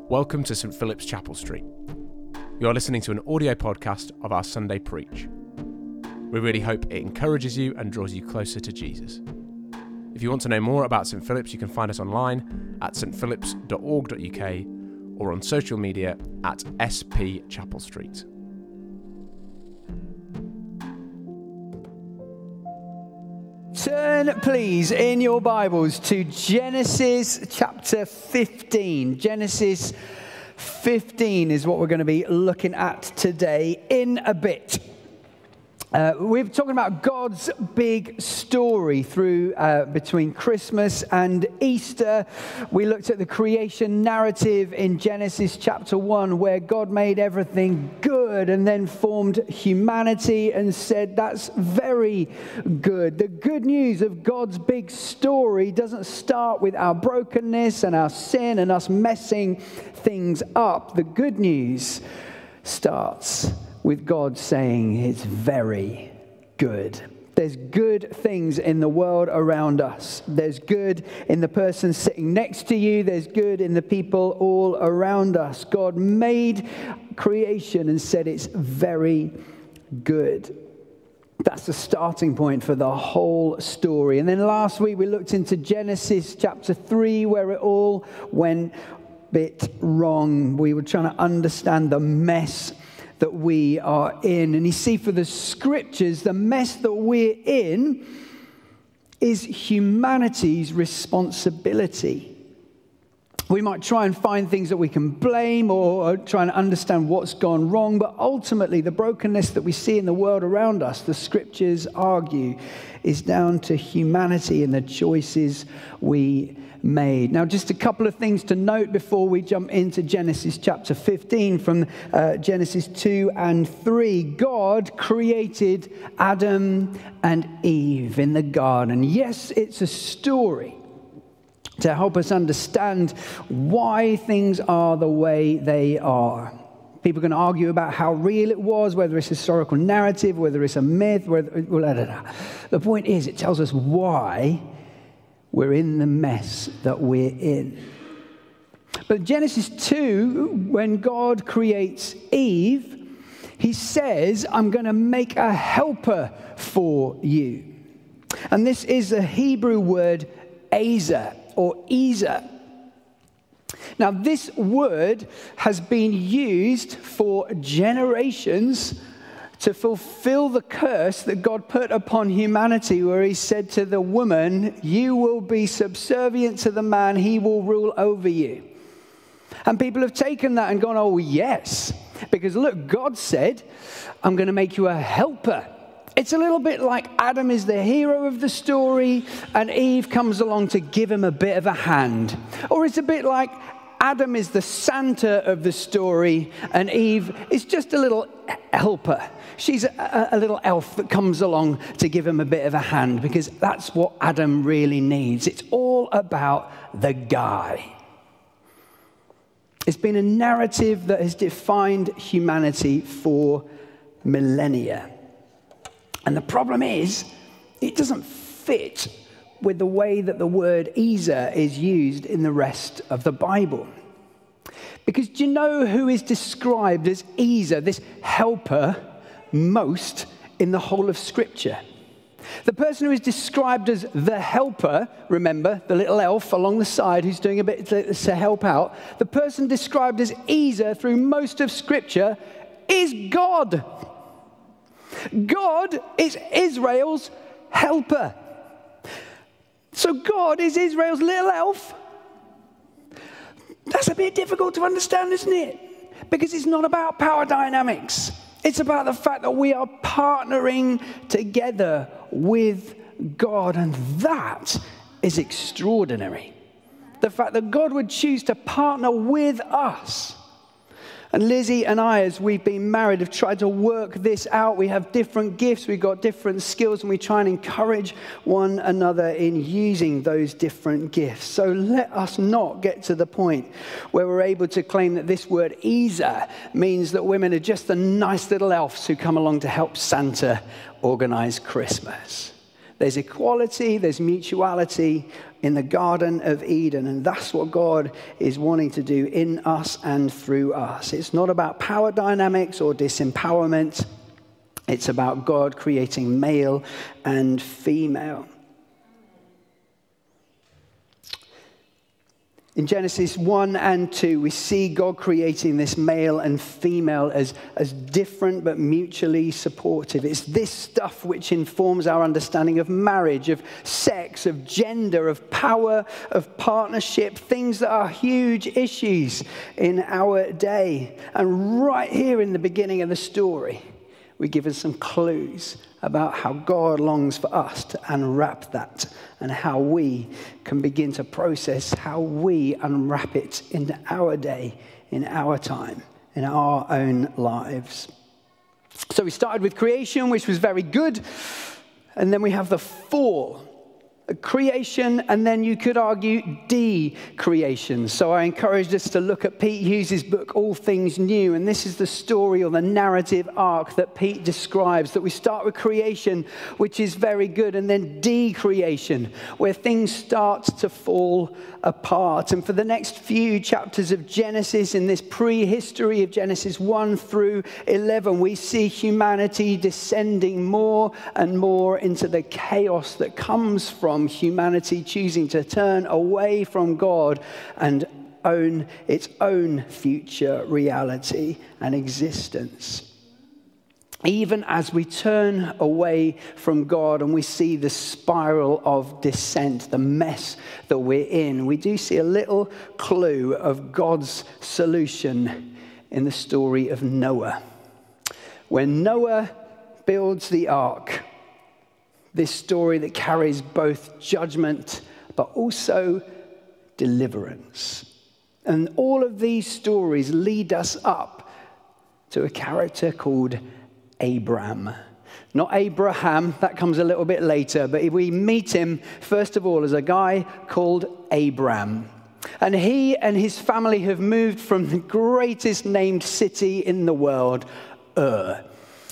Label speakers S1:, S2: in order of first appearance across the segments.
S1: Welcome to St Philip's Chapel Street. You are listening to an audio podcast of our Sunday Preach. We really hope it encourages you and draws you closer to Jesus. If you want to know more about St Philip's, you can find us online at stphilips.org.uk or on social media at SP Chapel Street.
S2: Turn, please, in your Bibles to Genesis chapter 15. Genesis 15 is what we're going to be looking at today in a bit. We're talking about God's big story through between Christmas and Easter. We looked at the creation narrative in Genesis chapter 1, where God made everything good and then formed humanity and said, that's very good. The good news of God's big story doesn't start with our brokenness and our sin and us messing things up. The good news starts with God saying it's very good. There's good things in the world around us. There's good in the person sitting next to you. There's good in the people all around us. God made creation and said it's very good. That's the starting point for the whole story. And then last week we looked into Genesis chapter 3, where it all went a bit wrong. We were trying to understand the mess that we are in. And you see, for the scriptures, the mess that we're in is humanity's responsibility. We might try and find things that we can blame or try and understand what's gone wrong, but ultimately the brokenness that we see in the world around us, the scriptures argue, is down to humanity and the choices we made. Now, just a couple of things to note before we jump into Genesis chapter 15 from Genesis 2 and 3. God created Adam and Eve in the garden. Yes, it's a story to help us understand why things are the way they are. People can argue about how real it was, whether it's a historical narrative, whether it's a myth, The point is, it tells us why we're in the mess that we're in. But Genesis 2, when God creates Eve, he says, I'm going to make a helper for you. And this is the Hebrew word Ezer or Ezer. Now, this word has been used for generations to fulfill the curse that God put upon humanity, where he said to the woman, you will be subservient to the man, he will rule over you. And people have taken that and gone, oh yes, because look, God said, I'm going to make you a helper. It's a little bit like Adam is the hero of the story and Eve comes along to give him a bit of a hand. Or it's a bit like Adam is the Santa of the story and Eve is just a little helper. She's a little elf that comes along to give him a bit of a hand, because that's what Adam really needs. It's all about the guy. It's been a narrative that has defined humanity for millennia. And the problem is, it doesn't fit with the way that the word Ezer is used in the rest of the Bible. Because do you know who is described as Ezer, this helper, most in the whole of Scripture? The person who is described as the helper, remember, the little elf along the side who's doing a bit to help out, the person described as Ezer through most of Scripture is God. God is Israel's helper. So God is Israel's little elf. That's a bit difficult to understand, isn't it? Because it's not about power dynamics. It's about the fact that we are partnering together with God, and that is extraordinary. The fact that God would choose to partner with us. And Lizzie and I, as we've been married, have tried to work this out. We have different gifts, we've got different skills, and we try and encourage one another in using those different gifts. So let us not get to the point where we're able to claim that this word Ezer means that women are just the nice little elves who come along to help Santa organize Christmas. There's equality, there's mutuality in the Garden of Eden, and that's what God is wanting to do in us and through us. It's not about power dynamics or disempowerment. It's about God creating male and female. In Genesis 1 and 2, we see God creating this male and female as different but mutually supportive. It's this stuff which informs our understanding of marriage, of sex, of gender, of power, of partnership, things that are huge issues in our day. And right here in the beginning of the story, we give us some clues about how God longs for us to unwrap that and how we can begin to process how we unwrap it in our day, in our time, in our own lives. So we started with creation, which was very good, and then we have the fall. Creation, and then you could argue de-creation. So I encouraged us to look at Pete Hughes' book, All Things New, and this is the story or the narrative arc that Pete describes, that we start with creation, which is very good, and then de-creation, where things start to fall apart. And for the next few chapters of Genesis, in this prehistory of Genesis 1 through 11, we see humanity descending more and more into the chaos that comes from humanity choosing to turn away from God and own its own future reality and existence. Even as we turn away from God and we see the spiral of descent, the mess that we're in, we do see a little clue of God's solution in the story of Noah. When Noah builds the ark, this story that carries both judgment but also deliverance. And all of these stories lead us up to a character called Abram. Not Abraham, that comes a little bit later, but we meet him first of all as a guy called Abram. And he and his family have moved from the greatest named city in the world, Ur.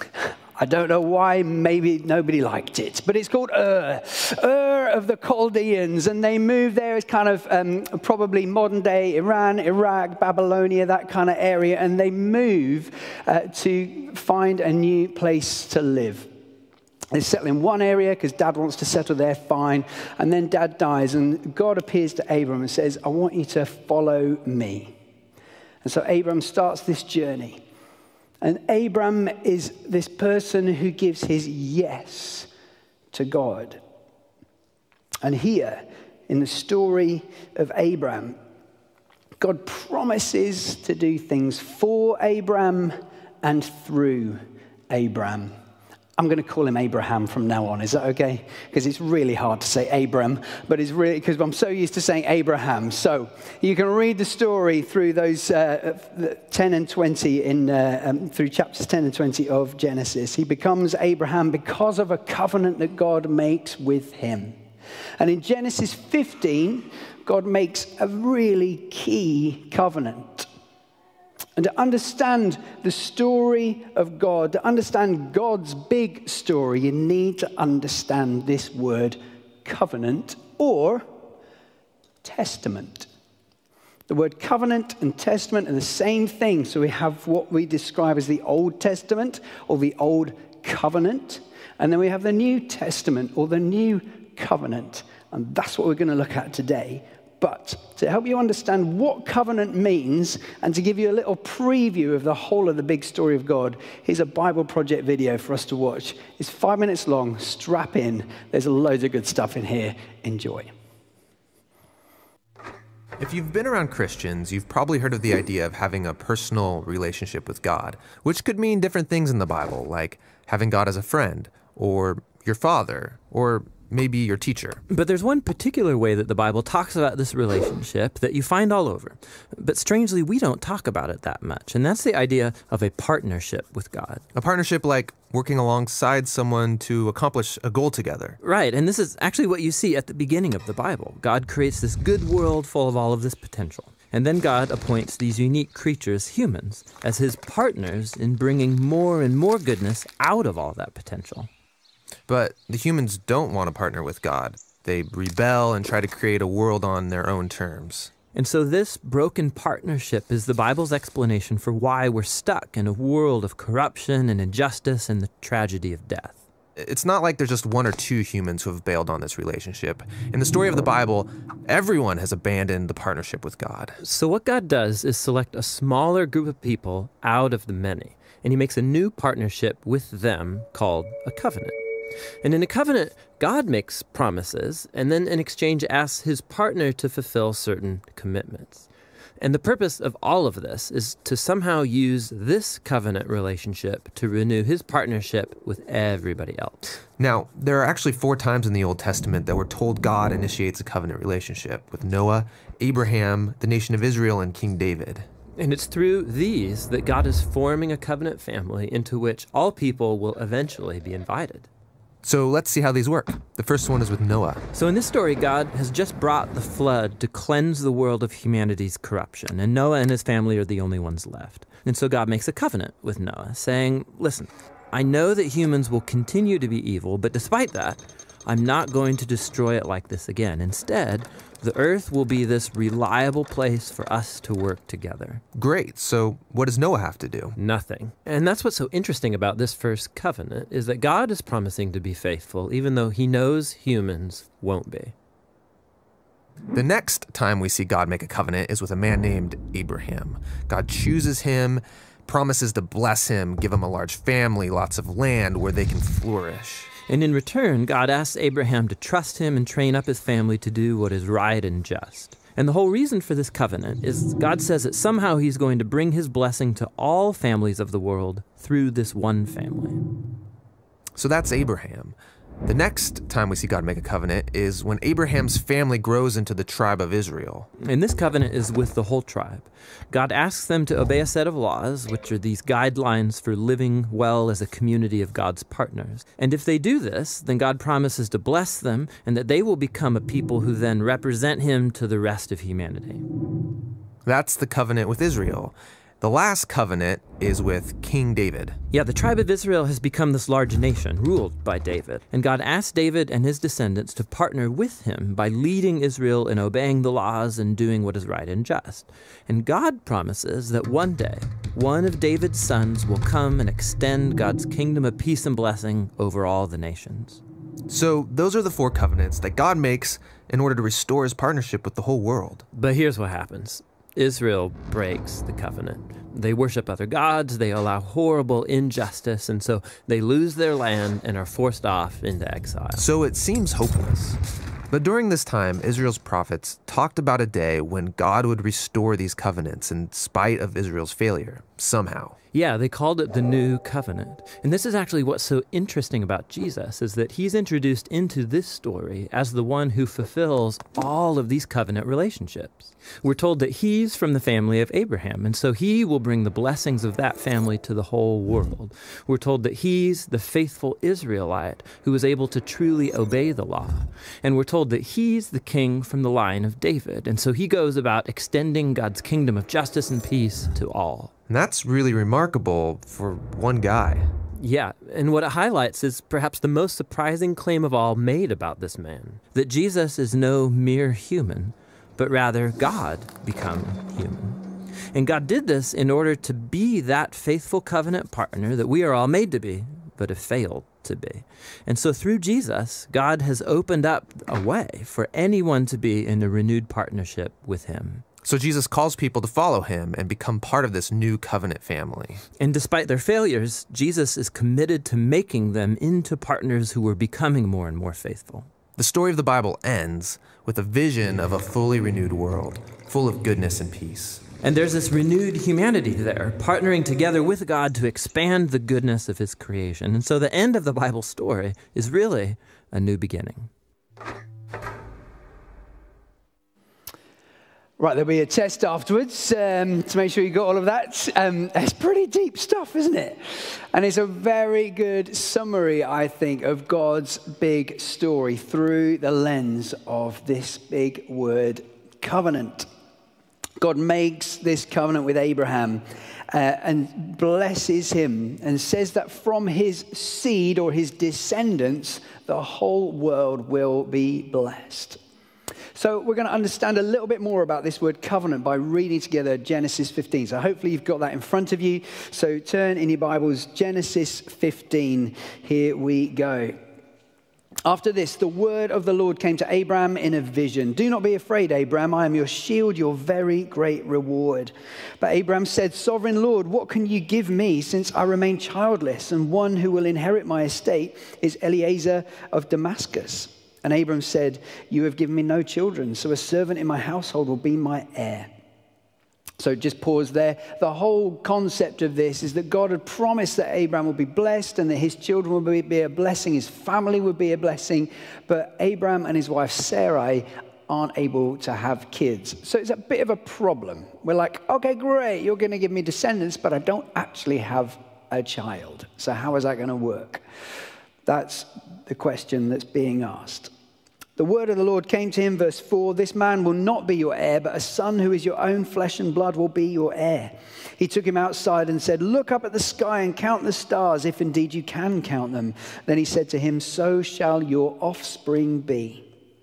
S2: I don't know why, maybe nobody liked it, but it's called Ur of the Chaldeans, and they moved there as kind of probably modern day Iran, Iraq, Babylonia, that kind of area, and they move to find a new place to live. They settle in one area because Dad wants to settle there, fine, and then Dad dies, and God appears to Abram and says, I want you to follow me. And so Abram starts this journey. And Abram is this person who gives his yes to God. And here, in the story of Abram, God promises to do things for Abram and through Abram. I'm going to call him Abraham from now on. Is that okay? Because it's really hard to say Abram, but it's really, because I'm so used to saying Abraham. So you can read the story through those 10 and 20 through chapters 10 and 20 of Genesis. He becomes Abraham because of a covenant that God makes with him. And in Genesis 15, God makes a really key covenant. And to understand the story of God, to understand God's big story, you need to understand this word covenant or testament. The word covenant and testament are the same thing. So we have what we describe as the Old Testament or the Old Covenant. And then we have the New Testament or the New Covenant. And that's what we're going to look at today. But to help you understand what covenant means and to give you a little preview of the whole of the big story of God, here's a Bible Project video for us to watch. It's 5 minutes long. Strap in. There's loads of good stuff in here. Enjoy.
S3: If you've been around Christians, you've probably heard of the idea of having a personal relationship with God, which could mean different things in the Bible, like having God as a friend, or your father, or maybe your teacher.
S4: But there's one particular way that the Bible talks about this relationship that you find all over. But strangely, we don't talk about it that much. And that's the idea of a partnership with God.
S3: A partnership like working alongside someone to accomplish a goal together.
S4: Right, and this is actually what you see at the beginning of the Bible. God creates this good world full of all of this potential. And then God appoints these unique creatures, humans, as his partners in bringing more and more goodness out of all that potential.
S3: But the humans don't want to partner with God. They rebel and try to create a world on their own terms.
S4: And so this broken partnership is the Bible's explanation for why we're stuck in a world of corruption and injustice and the tragedy of death.
S3: It's not like there's just one or two humans who have bailed on this relationship. In the story of the Bible, everyone has abandoned the partnership with God.
S4: So what God does is select a smaller group of people out of the many, and he makes a new partnership with them called a covenant. And in a covenant, God makes promises, and then in exchange asks his partner to fulfill certain commitments. And the purpose of all of this is to somehow use this covenant relationship to renew his partnership with everybody else.
S3: Now, there are actually 4 times in the Old Testament that we're told God initiates a covenant relationship with Noah, Abraham, the nation of Israel, and King David.
S4: And it's through these that God is forming a covenant family into which all people will eventually be invited.
S3: So let's see how these work. The first one is with Noah.
S4: So in this story, God has just brought the flood to cleanse the world of humanity's corruption, and Noah and his family are the only ones left. And so God makes a covenant with Noah, saying, listen, I know that humans will continue to be evil, but despite that, I'm not going to destroy it like this again. Instead, the earth will be this reliable place for us to work together.
S3: Great. So what does Noah have to do?
S4: Nothing. And that's what's so interesting about this first covenant, is that God is promising to be faithful, even though he knows humans won't be.
S3: The next time we see God make a covenant is with a man named Abraham. God chooses him, promises to bless him, give him a large family, lots of land where they can flourish.
S4: And in return, God asks Abraham to trust him and train up his family to do what is right and just. And the whole reason for this covenant is God says that somehow he's going to bring his blessing to all families of the world through this one family.
S3: So that's Abraham. The next time we see God make a covenant is when Abraham's family grows into the tribe of Israel.
S4: And this covenant is with the whole tribe. God asks them to obey a set of laws, which are these guidelines for living well as a community of God's partners. And if they do this, then God promises to bless them and that they will become a people who then represent him to the rest of humanity.
S3: That's the covenant with Israel. The last covenant is with King David.
S4: Yeah, the tribe of Israel has become this large nation, ruled by David. And God asked David and his descendants to partner with him by leading Israel in obeying the laws and doing what is right and just. And God promises that one day, one of David's sons will come and extend God's kingdom of peace and blessing over all the nations.
S3: So those are the 4 covenants that God makes in order to restore his partnership with the whole world.
S4: But here's what happens. Israel breaks the covenant. They worship other gods, they allow horrible injustice, and so they lose their land and are forced off into exile.
S3: So it seems hopeless. But during this time, Israel's prophets talked about a day when God would restore these covenants in spite of Israel's failure, somehow.
S4: Yeah, they called it the New Covenant. And this is actually what's so interesting about Jesus, is that he's introduced into this story as the one who fulfills all of these covenant relationships. We're told that he's from the family of Abraham, and so he will bring the blessings of that family to the whole world. We're told that he's the faithful Israelite who was able to truly obey the law. And we're told that he's the king from the line of David, and so he goes about extending God's kingdom of justice and peace to all.
S3: And that's really remarkable for one guy.
S4: Yeah, and what it highlights is perhaps the most surprising claim of all made about this man, that Jesus is no mere human, but rather God become human. And God did this in order to be that faithful covenant partner that we are all made to be, but have failed to be. And so through Jesus, God has opened up a way for anyone to be in a renewed partnership with him.
S3: So Jesus calls people to follow him and become part of this new covenant family.
S4: And despite their failures, Jesus is committed to making them into partners who are becoming more and more faithful.
S3: The story of the Bible ends with a vision of a fully renewed world, full of goodness and peace.
S4: And there's this renewed humanity there, partnering together with God to expand the goodness of his creation. And so the end of the Bible story is really a new beginning.
S2: Right, there'll be a test afterwards to make sure you got all of that. It's pretty deep stuff, isn't it? And it's a very good summary, I think, of God's big story through the lens of this big word, covenant. God makes this covenant with Abraham, and blesses him and says that from his seed or his descendants, the whole world will be blessed. So we're going to understand a little bit more about this word covenant by reading together Genesis 15. So hopefully you've got that in front of you. So turn in your Bibles, Genesis 15. Here we go. After this, the word of the Lord came to Abram in a vision. Do not be afraid, Abram. I am your shield, your very great reward. But Abram said, Sovereign Lord, what can you give me since I remain childless? And one who will inherit my estate is Eliezer of Damascus. And Abram said, you have given me no children, so a servant in my household will be my heir. So just pause there. The whole concept of this is that God had promised that Abraham would be blessed and that his children would be a blessing, his family would be a blessing. But Abraham and his wife Sarai aren't able to have kids. So it's a bit of a problem. We're like, okay, great, you're going to give me descendants, but I don't actually have a child. So how is that going to work? That's the question that's being asked. The word of the Lord came to him, verse 4, this man will not be your heir, but a son who is your own flesh and blood will be your heir. He took him outside and said, look up at the sky and count the stars, if indeed you can count them. Then he said to him, so shall your offspring be.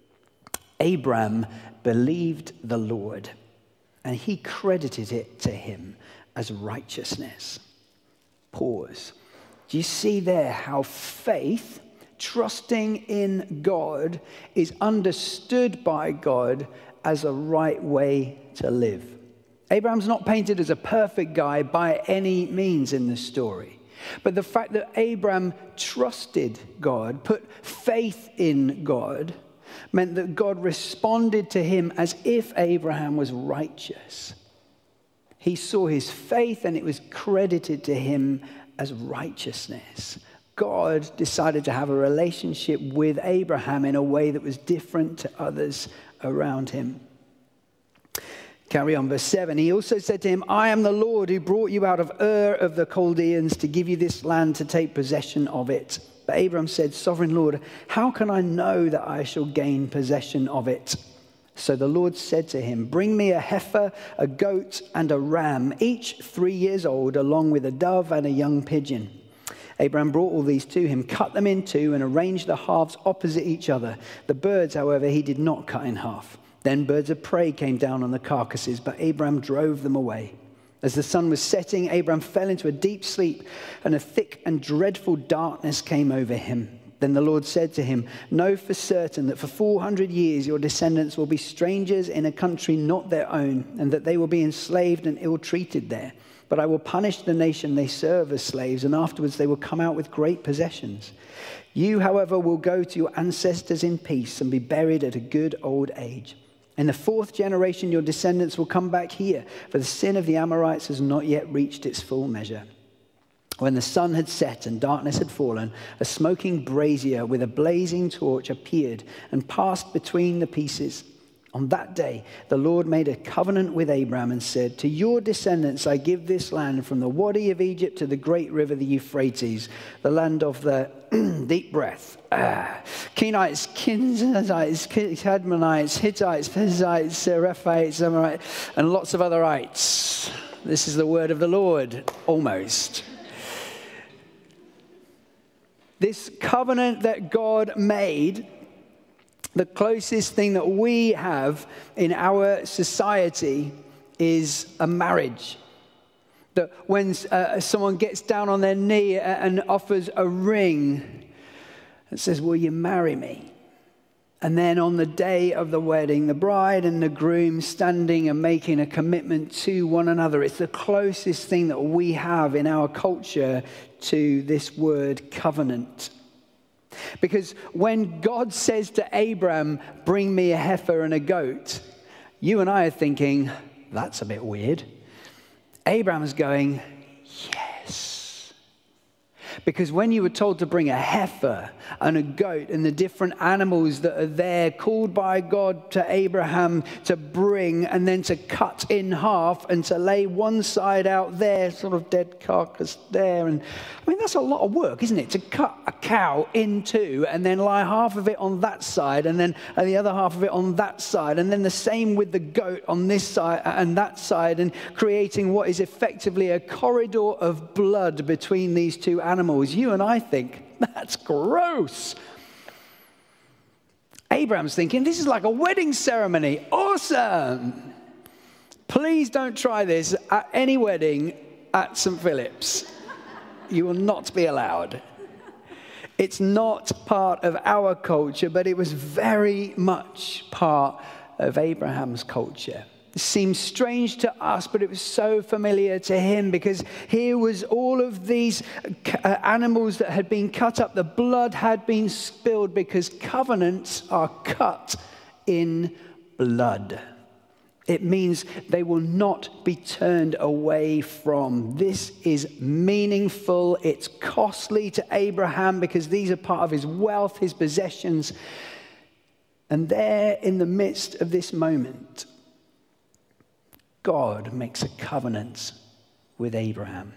S2: Abram believed the Lord, and he credited it to him as righteousness. Pause. Do you see there how faith, trusting in God, is understood by God as a right way to live? Abraham's not painted as a perfect guy by any means in the story. But the fact that Abraham trusted God, put faith in God, meant that God responded to him as if Abraham was righteous. He saw his faith and it was credited to him as righteousness. God decided to have a relationship with Abraham in a way that was different to others around him. Carry on, verse 7. He also said to him, I am the Lord who brought you out of Ur of the Chaldeans to give you this land to take possession of it. But Abraham said, Sovereign Lord, how can I know that I shall gain possession of it? So the Lord said to him, bring me a heifer, a goat, and a ram, each 3 years old, along with a dove and a young pigeon. Abraham brought all these to him, cut them in two, and arranged the halves opposite each other. The birds, however, he did not cut in half. Then birds of prey came down on the carcasses, but Abraham drove them away. As the sun was setting, Abraham fell into a deep sleep, and a thick and dreadful darkness came over him. Then the Lord said to him, know for certain that for 400 years your descendants will be strangers in a country not their own, and that they will be enslaved and ill-treated there. But I will punish the nation they serve as slaves, and afterwards they will come out with great possessions. You, however, will go to your ancestors in peace and be buried at a good old age. In the 4th generation your descendants will come back here, for the sin of the Amorites has not yet reached its full measure. When the sun had set and darkness had fallen, a smoking brazier with a blazing torch appeared and passed between the pieces. On that day, the Lord made a covenant with Abraham and said, to your descendants I give this land from the Wadi of Egypt to the great river, the Euphrates, the land of the deep breath. Kenites, Kenizzites, Cadmonites, Hittites, Perizzites, Rephaites, Amorites, and lots of other ites. This is the word of the Lord, almost. This covenant that God made, the closest thing that we have in our society is a marriage. That when someone gets down on their knee and offers a ring and says, will you marry me? And then on the day of the wedding, the bride and the groom standing and making a commitment to one another. It's the closest thing that we have in our culture to this word covenant. Because when God says to Abraham, bring me a heifer and a goat, you and I are thinking, that's a bit weird. Abraham's going, yes. Because when you were told to bring a heifer and a goat and the different animals that are there called by God to Abraham to bring and then to cut in half and to lay one side out there, sort of dead carcass there. And I mean, that's a lot of work, isn't it? To cut a cow in two and then lie half of it on that side and then the other half of it on that side. And then the same with the goat on this side and that side, and creating what is effectively a corridor of blood between these two animals. You and I think, that's gross. Abraham's thinking, this is like a wedding ceremony. Awesome. Please don't try this at any wedding at St. Philip's. You will not be allowed. It's not part of our culture, but it was very much part of Abraham's culture. It seems strange to us, but it was so familiar to him, because here was all of these animals that had been cut up. The blood had been spilled, because covenants are cut in blood. It means they will not be turned away from. This is meaningful. It's costly to Abraham, because these are part of his wealth, his possessions. And there in the midst of this moment, God makes a covenant with Abraham.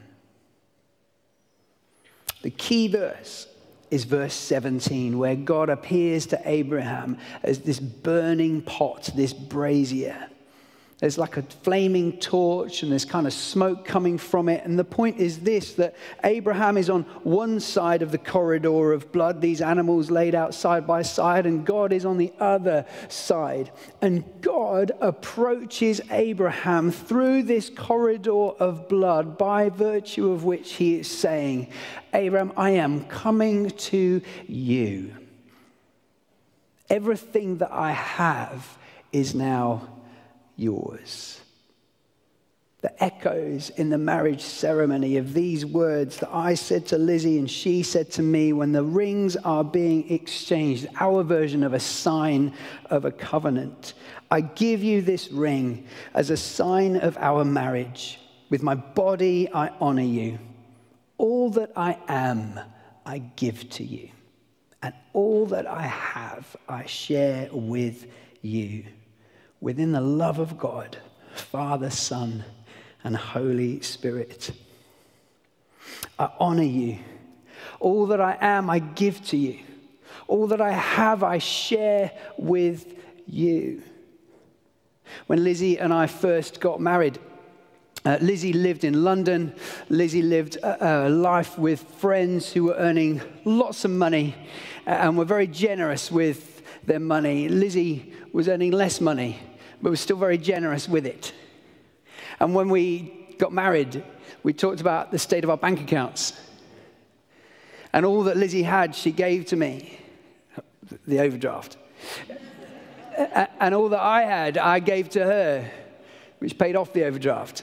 S2: The key verse is verse 17, where God appears to Abraham as this burning pot, this brazier. There's like a flaming torch and there's kind of smoke coming from it. And the point is this, that Abraham is on one side of the corridor of blood, these animals laid out side by side, and God is on the other side. And God approaches Abraham through this corridor of blood, by virtue of which he is saying, Abraham, I am coming to you. Everything that I have is now yours. The echoes in the marriage ceremony of these words that I said to Lizzie and she said to me when the rings are being exchanged, our version of a sign of a covenant. I give you this ring as a sign of our marriage. With my body, I honor you. All that I am, I give to you. And all that I have, I share with you. Within the love of God, Father, Son, and Holy Spirit. I honor you. All that I am, I give to you. All that I have, I share with you. When Lizzie and I first got married, Lizzie lived in London. Lizzie lived a life with friends who were earning lots of money and were very generous with their money. Lizzie was earning less money, but was still very generous with it. And when we got married, we talked about the state of our bank accounts. And all that Lizzie had, she gave to me, the overdraft. And all that I had, I gave to her, which paid off the overdraft.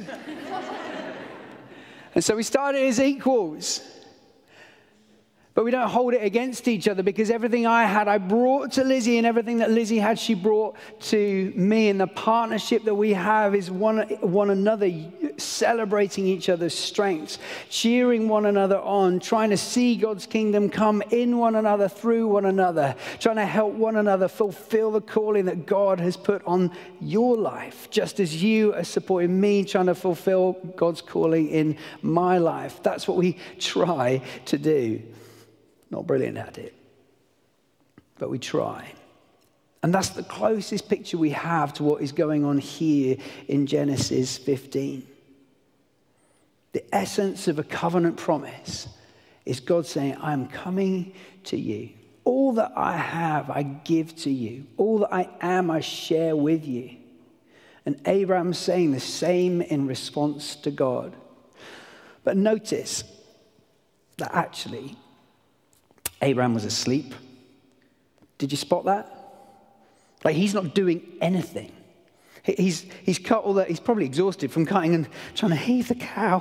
S2: And so we started as equals. But we don't hold it against each other, because everything I had, I brought to Lizzie, and everything that Lizzie had, she brought to me. And the partnership that we have is one another, celebrating each other's strengths, cheering one another on, trying to see God's kingdom come in one another, through one another, trying to help one another fulfill the calling that God has put on your life, just as you are supporting me trying to fulfill God's calling in my life. That's what we try to do. Not brilliant at it, but we try. And that's the closest picture we have to what is going on here in Genesis 15. The essence of a covenant promise is God saying, I'm coming to you. All that I have, I give to you. All that I am, I share with you. And Abraham's saying the same in response to God. But notice that actually, Abraham was asleep. Did you spot that? Like, he's not doing anything. He's cut all that. He's probably exhausted from cutting and trying to heave the cow.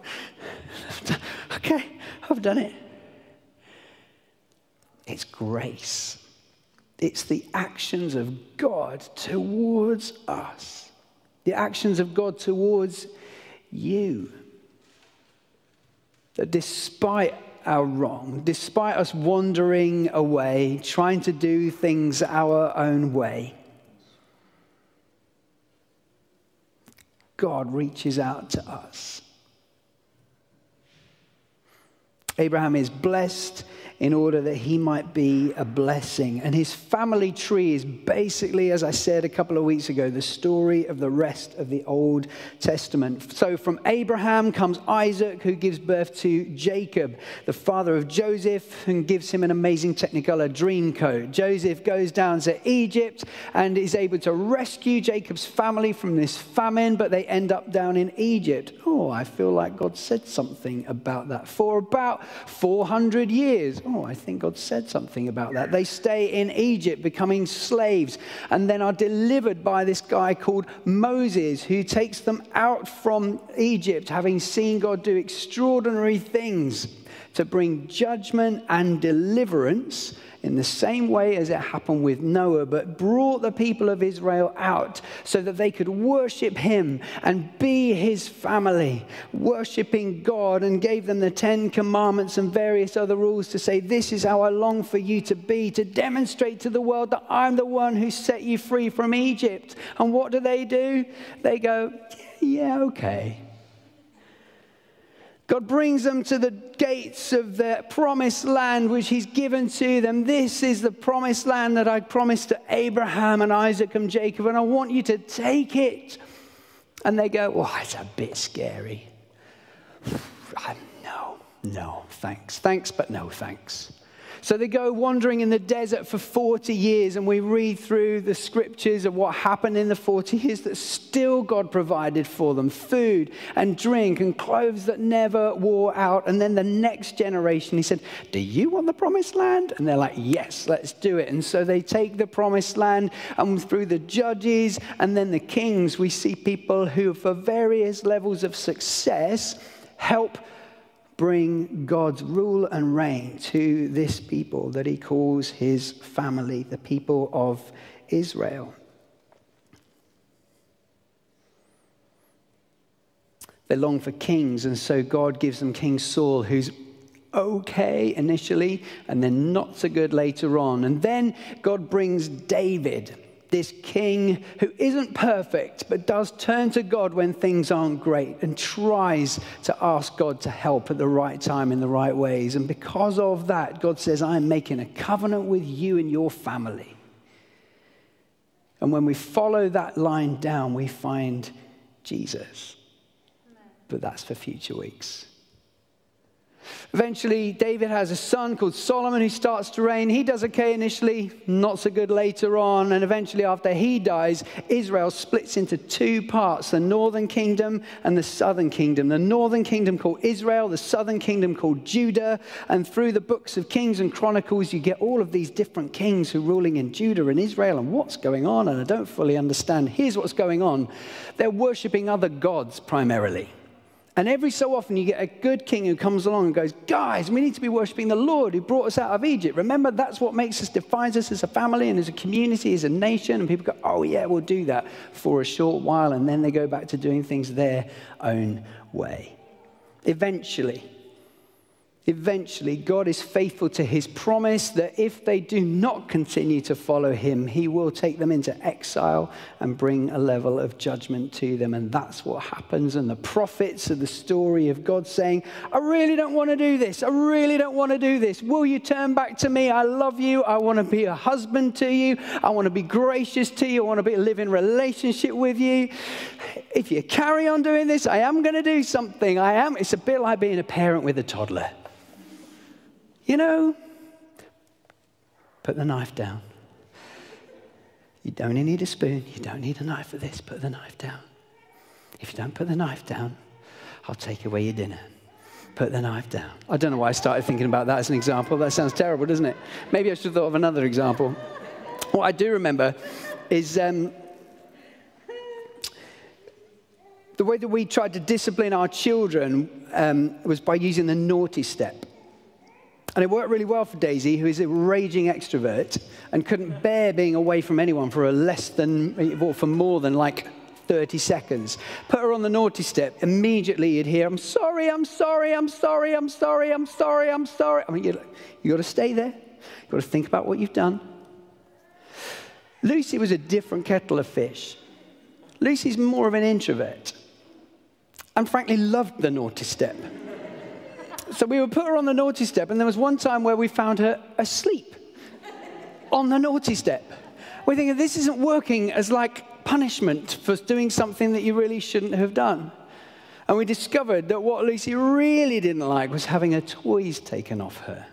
S2: Okay, I've done it. It's grace. It's the actions of God towards us. The actions of God towards you. That despite our wrong, despite us wandering away, trying to do things our own way, God reaches out to us. Abraham is blessed in order that he might be a blessing. And his family tree is basically, as I said a couple of weeks ago, the story of the rest of the Old Testament. So from Abraham comes Isaac, who gives birth to Jacob, the father of Joseph, and gives him an amazing Technicolor dream coat. Joseph goes down to Egypt and is able to rescue Jacob's family from this famine, but they end up down in Egypt. Oh, I feel like God said something about that. For about 400 years. Oh, I think God said something about that. They stay in Egypt, becoming slaves, and then are delivered by this guy called Moses, who takes them out from Egypt, having seen God do extraordinary things to bring judgment and deliverance in the same way as it happened with Noah, but brought the people of Israel out so that they could worship him and be his family, worshiping God, and gave them the 10 Commandments and various other rules to say, this is how I long for you to be, to demonstrate to the world that I'm the one who set you free from Egypt. And what do? They go, yeah, okay. God brings them to the gates of the promised land, which he's given to them. This is the promised land that I promised to Abraham and Isaac and Jacob, and I want you to take it. And they go, well, it's a bit scary. No, thanks. Thanks, but no thanks. So they go wandering in the desert for 40 years, and we read through the scriptures of what happened in the 40 years, that still God provided for them food and drink and clothes that never wore out. And then the next generation, he said, do you want the promised land? And they're like, yes, let's do it. And so they take the promised land, and through the judges and then the kings, we see people who, for various levels of success, help bring God's rule and reign to this people that he calls his family, the people of Israel. They long for kings, and so God gives them King Saul, who's okay initially, and then not so good later on. And then God brings David, this king who isn't perfect, but does turn to God when things aren't great and tries to ask God to help at the right time in the right ways. And because of that, God says, I'm making a covenant with you and your family. And when we follow that line down, we find Jesus. But that's for future weeks. Eventually, David has a son called Solomon who starts to reign. He does okay initially, not so good later on. And eventually, after he dies, Israel splits into two parts, the northern kingdom and the southern kingdom. The northern kingdom called Israel, the southern kingdom called Judah. And through the books of Kings and Chronicles, you get all of these different kings who are ruling in Judah and Israel. And what's going on? And I don't fully understand. Here's what's going on. They're worshiping other gods primarily. And every so often you get a good king who comes along and goes, guys, we need to be worshiping the Lord who brought us out of Egypt. Remember, that's what makes us, defines us as a family and as a community, as a nation. And people go, oh yeah, we'll do that for a short while. And then they go back to doing things their own way. Eventually, God is faithful to his promise that if they do not continue to follow him, he will take them into exile and bring a level of judgment to them. And that's what happens. And the prophets are the story of God saying, I really don't want to do this. I really don't want to do this. Will you turn back to me? I love you. I want to be a husband to you. I want to be gracious to you. I want to live in relationship with you. If you carry on doing this, I am going to do something. It's a bit like being a parent with a toddler. You know, put the knife down. You don't need a spoon. You don't need a knife for this. Put the knife down. If you don't put the knife down, I'll take away your dinner. Put the knife down. I don't know why I started thinking about that as an example. That sounds terrible, doesn't it? Maybe I should have thought of another example. What I do remember is the way that we tried to discipline our children was by using the naughty step. And it worked really well for Daisy, who is a raging extrovert and couldn't bear being away from anyone for more than like 30 seconds. Put her on the naughty step. Immediately you'd hear, I'm sorry, I'm sorry, I'm sorry, I'm sorry, I'm sorry, I'm sorry. I mean, you got to stay there. You've got to think about what you've done. Lucy was a different kettle of fish. Lucy's more of an introvert and frankly loved the naughty step. So we would put her on the naughty step, and there was one time where we found her asleep on the naughty step. We're thinking, this isn't working as like punishment for doing something that you really shouldn't have done. And we discovered that what Lucy really didn't like was having her toys taken off her.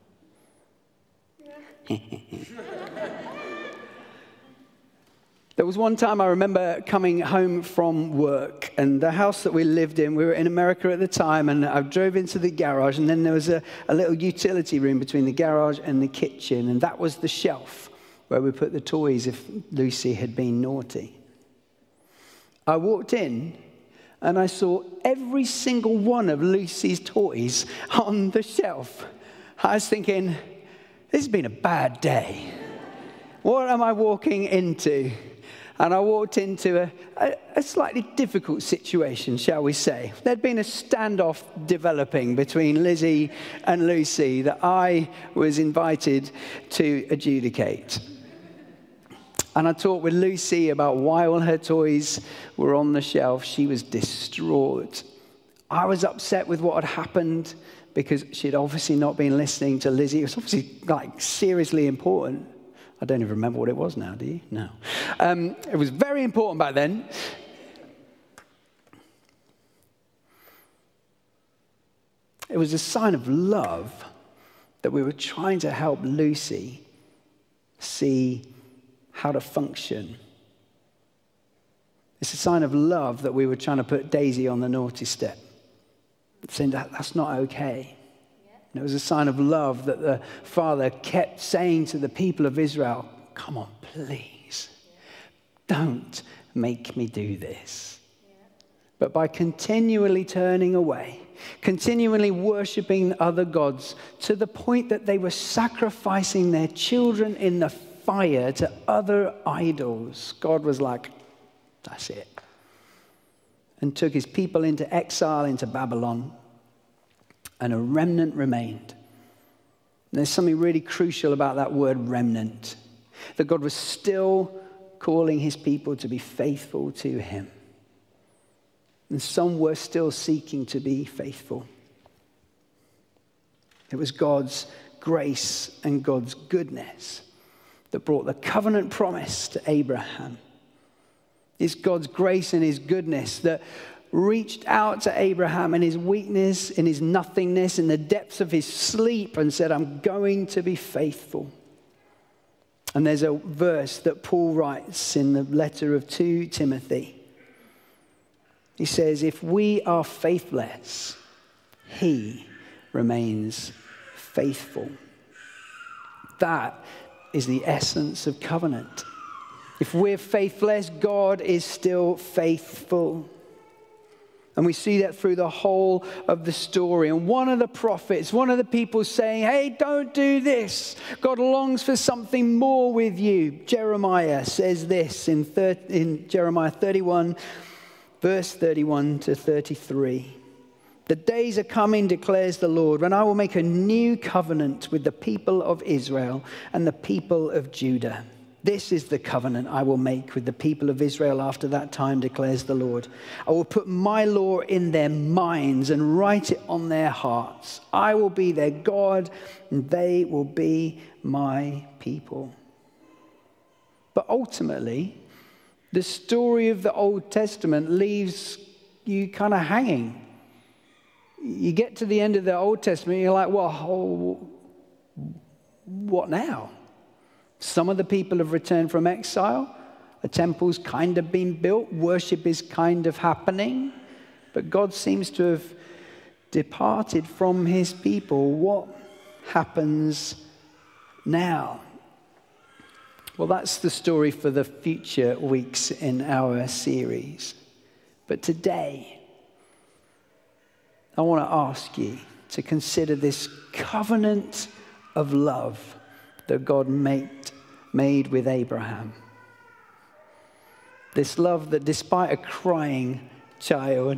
S2: There was one time I remember coming home from work, and the house that we lived in, we were in America at the time, and I drove into the garage, and then there was a little utility room between the garage and the kitchen, and that was the shelf where we put the toys if Lucy had been naughty. I walked in, and I saw every single one of Lucy's toys on the shelf. I was thinking, this has been a bad day. What am I walking into? And I walked into a slightly difficult situation, shall we say. There'd been a standoff developing between Lizzie and Lucy that I was invited to adjudicate. And I talked with Lucy about why all her toys were on the shelf. She was distraught. I was upset with what had happened because she'd obviously not been listening to Lizzie. It was obviously seriously important. I don't even remember what it was now, do you? No. It was very important back then. It was a sign of love that we were trying to help Lucy see how to function. It's a sign of love that we were trying to put Daisy on the naughty step, saying that's not okay. And it was a sign of love that the Father kept saying to the people of Israel, come on, please, don't make me do this. But by continually turning away, continually worshiping other gods, to the point that they were sacrificing their children in the fire to other idols, God was like, that's it. And took his people into exile, into Babylon. And a remnant remained. And there's something really crucial about that word remnant. That God was still calling his people to be faithful to him. And some were still seeking to be faithful. It was God's grace and God's goodness that brought the covenant promise to Abraham. It's God's grace and his goodness that reached out to Abraham in his weakness, in his nothingness, in the depths of his sleep, and said, I'm going to be faithful. And there's a verse that Paul writes in the letter of 2 Timothy. He says, if we are faithless, he remains faithful. That is the essence of covenant. If we're faithless, God is still faithful. And we see that through the whole of the story. And one of the prophets, one of the people saying, hey, don't do this. God longs for something more with you. Jeremiah says this in Jeremiah 31, verse 31 to 33. The days are coming, declares the Lord, when I will make a new covenant with the people of Israel and the people of Judah. This is the covenant I will make with the people of Israel after that time, declares the Lord. I will put my law in their minds and write it on their hearts. I will be their God, and they will be my people. But ultimately, the story of the Old Testament leaves you kind of hanging. You get to the end of the Old Testament, you're like, well, what now? Some of the people have returned from exile. The temple's kind of been built. Worship is kind of happening. But God seems to have departed from his people. What happens now? Well, that's the story for the future weeks in our series. But today, I want to ask you to consider this covenant of love that God made with Abraham. This love that despite a crying child,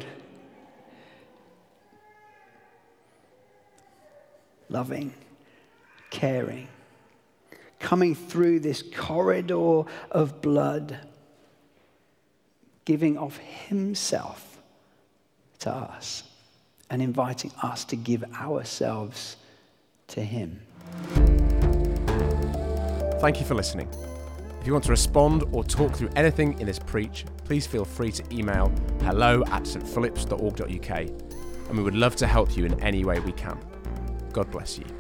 S2: loving, caring, coming through this corridor of blood, giving of himself to us and inviting us to give ourselves to him.
S1: Thank you for listening. If you want to respond or talk through anything in this preach, please feel free to email hello@stphillips.org.uk, and we would love to help you in any way we can. God bless you.